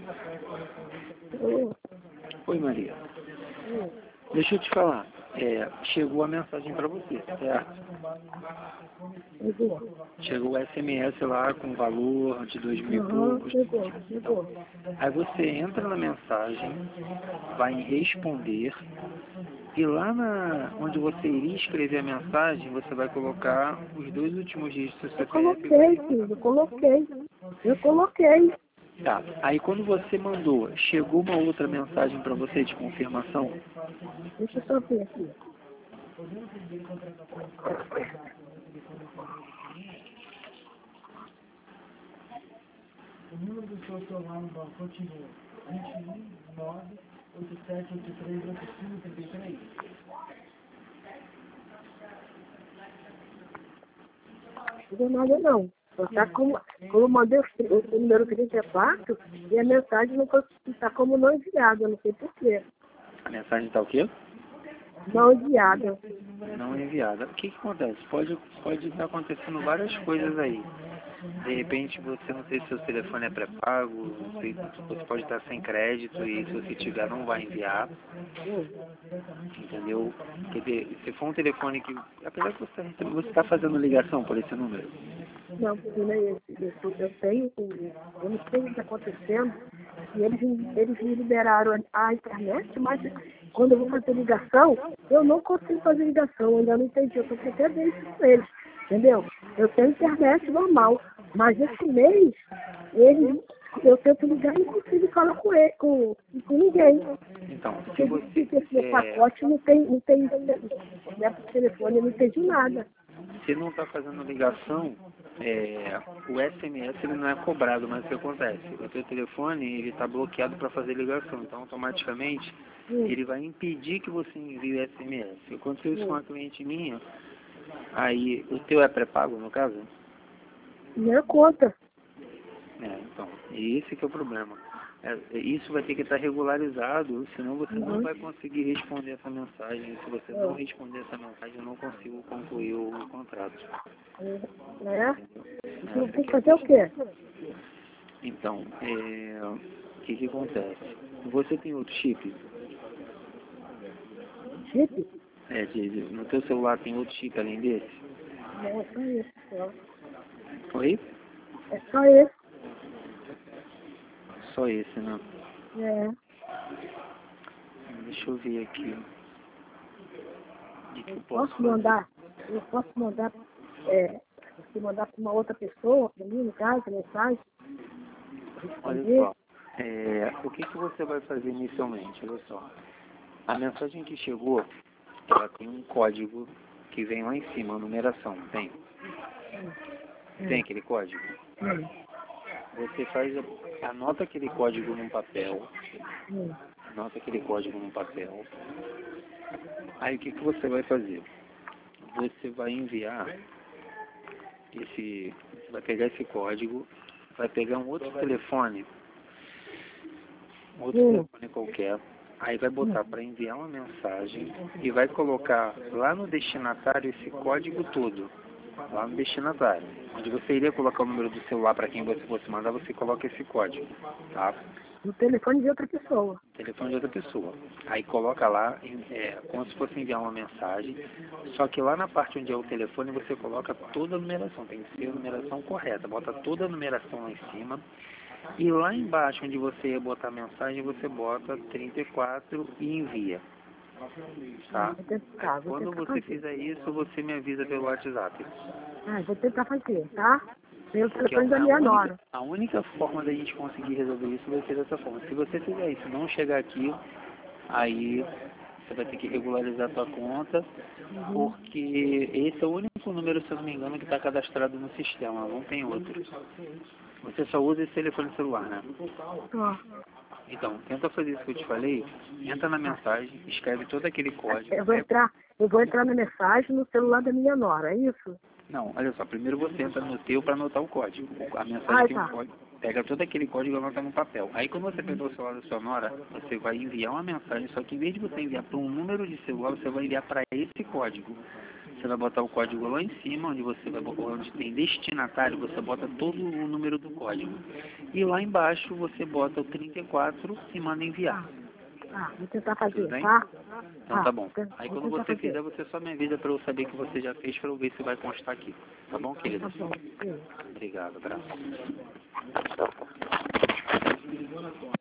Ô, Oi, Maria. ô, Deixa eu te falar. Chegou a mensagem para você, certo? Chegou. Chegou o SMS lá com valor de 2.000 e Aham, poucos. chegou, Então, chegou. aí você entra na mensagem, vai em responder, e lá onde você iria escrever a mensagem, você vai colocar os dois últimos dígitos do Eu CPF e coloquei, vai... filho, eu coloquei. Eu coloquei. Tá. Aí quando você mandou, chegou uma outra mensagem para você de confirmação? Deixa eu só ver aqui. O número do seu celular no banco continua 21 987838533. Não chegou nada não. Só tá como eu mandei o número 34 e a mensagem não está como não enviada, eu não sei porquê. A mensagem está o quê? Não enviada. Não enviada. O que acontece? Pode estar acontecendo várias coisas aí. De repente você não sei se seu telefone é pré-pago, não sei, você pode estar sem crédito e se você tiver não vai enviar, entendeu? Quer dizer, se for um telefone que, apesar que você está fazendo ligação por esse número, Não, porque né, eu tenho, eu não sei o que está acontecendo, e eles me liberaram a internet, mas quando eu vou fazer ligação, eu não consigo fazer ligação, eu ainda não entendi, eu estou até ver isso com eles, entendeu? Eu tenho internet normal, mas esse mês, eu tento ligar e não consigo falar com ele, com ninguém. então, se Porque você diz que esse meu pacote não tem né, por telefone, eu não entendi nada. se não está fazendo ligação, o SMS ele não é cobrado, mas o que acontece? O teu telefone ele está bloqueado para fazer ligação, então automaticamente ele vai impedir que você envie o SMS. Aconteceu isso com uma cliente minha, aí o teu é pré-pago no caso? Minha conta. Então, e esse que é o problema. Isso vai ter que estar regularizado, senão você não vai conseguir responder essa mensagem. Se você não responder essa mensagem, eu não consigo concluir o contrato. Né? Então Essa tem que que é a fazer o quê? Então, o que acontece? Você tem outro chip? Chip? No teu celular tem outro chip além desse? Não, é só esse só. Oi? É só esse. Só esse, né? É. Deixa eu ver aqui. O que eu Posso posso mandar? Eu posso mandar, se mandar para uma outra pessoa, para mim, no caso, mensagem? Olha Responder? só, o que você vai fazer inicialmente? Olha só, a mensagem que chegou, ela tem um código que vem lá em cima, a numeração, tem? Tem aquele código? Você anota aquele código num papel, anota aquele código num papel, aí o que você vai fazer? Você vai enviar você vai pegar esse código, vai pegar um outro telefone qualquer, aí vai botar para enviar uma mensagem e vai colocar lá no destinatário esse código todo, lá no destinatário. Onde você iria colocar o número do celular para quem você fosse mandar, você coloca esse código, tá? No telefone de outra pessoa. Telefone de outra pessoa. Aí coloca lá, como se fosse enviar uma mensagem, só que lá na parte onde é o telefone você coloca toda a numeração, tem que ser a numeração correta, bota toda a numeração lá em cima, e lá embaixo onde você ia botar a mensagem, você bota 34 e envia. Tá? Quando você fizer isso, você me avisa pelo WhatsApp. Vou tentar fazer, tá? Pelo Porque telefone da minha nora. a única forma da gente conseguir resolver isso vai ser dessa forma. Se você fizer isso, não chegar aqui, aí você vai ter que regularizar a sua conta, porque esse é o único número, se eu não me engano, que está cadastrado no sistema, não tem outro. Você só usa esse telefone celular, né? Então, tenta fazer isso que eu te falei, entra na mensagem, escreve todo aquele código. Eu vou entrar na mensagem no celular da minha nora, é isso? Não, olha só, primeiro você entra no teu para anotar o código. A mensagem tem um código, pega todo aquele código e anota no papel. Aí quando você pegou o celular da sua nora, você vai enviar uma mensagem, só que em vez de você enviar para um número de celular, você vai enviar para esse código. Você vai botar o código lá em cima, onde tem destinatário, você bota todo o número do código. E lá embaixo você bota o 34 e manda enviar. Vou tentar fazer, Tudo bem? tá? Então tá bom. Aí Vou quando tentar você fazer. fizer, você só me avisa para eu saber que você já fez, para eu ver se vai constar aqui. Tá bom, querida? Tá bom. Obrigado, abraço.